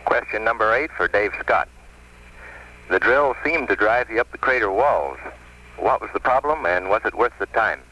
Question number 8 for Dave Scott. The drill seemed to drive you up the crater walls. What was the problem, and was it worth the time?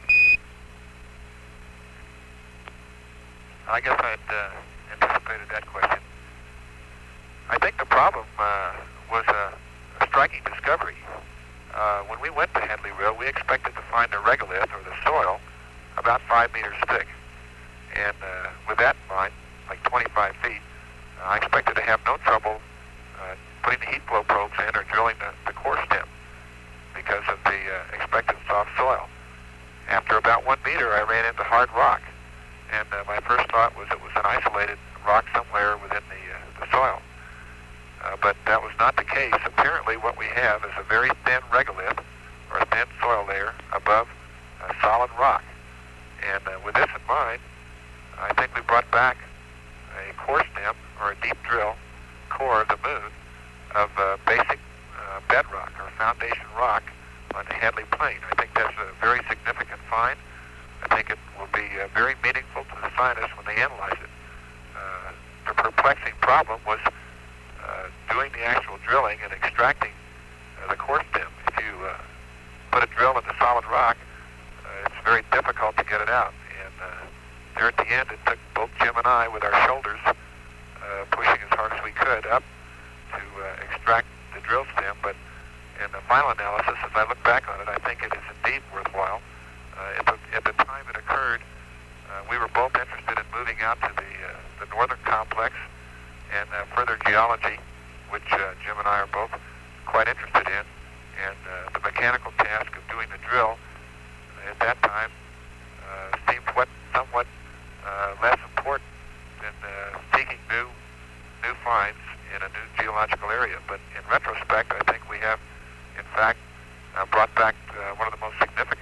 I guess I'd anticipated that question. I think the problem was a striking discovery. When we went to Headley Rill, we expected to find the regolith, or the soil, about 5 meters thick. And with that in mind, like 25 feet, I expected to have no trouble putting the heat flow probes in or drilling the core stem because of the expected soft soil. After about 1 meter, I ran into hard rock. And my first thought was it was an isolated rock somewhere within the soil. But that was not the case. Apparently what we have is a very thin regolith, or a thin soil layer, above a solid rock. And with this in mind, I think we brought back a core stem, or a deep drill core of the moon, of basic bedrock, or foundation rock, on the Hadley Plain. I think that's a very significant find. I think it will be very meaningful to the scientists when they analyze it. The perplexing problem was doing the actual drilling and extracting the core stem. If you put a drill in the solid rock, it's very difficult to get it out. And there at the end, it took both Jim and I, with our shoulders pushing as hard as we could up to extract the drill stem. But in the final analysis, as I look back on it, I think it is indeed worthwhile. At the time it occurred, we were both interested in moving out to the northern complex and further geology, which Jim and I are both quite interested in. And the mechanical task of doing the drill at that time seemed somewhat less important than seeking new finds in a new geological area. But in retrospect, I think we have, in fact, brought back one of the most significant